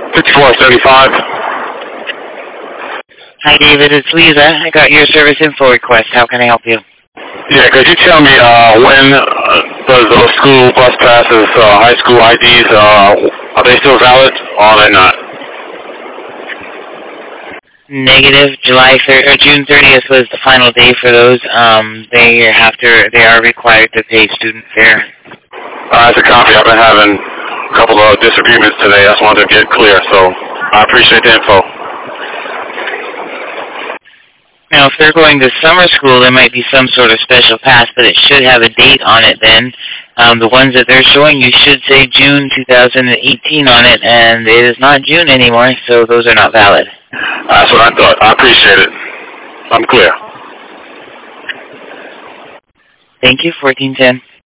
5475. Hi, David. It's Lisa. I got your service info request. How can I help you? Yeah, could you tell me when does those school bus passes, high school IDs, are they still valid or are they not? Negative. June 30th was the final day for those. They are required to pay student fare. That's a copy. I've been having a couple of disagreements today. I just wanted to get clear, so I appreciate the info. Now, if they're going to summer school, there might be some sort of special pass, but it should have a date on it then. The ones that they're showing you should say June 2018 on it, and it is not June anymore, so those are not valid. That's what I thought. I appreciate it. I'm clear. Thank you, 1410.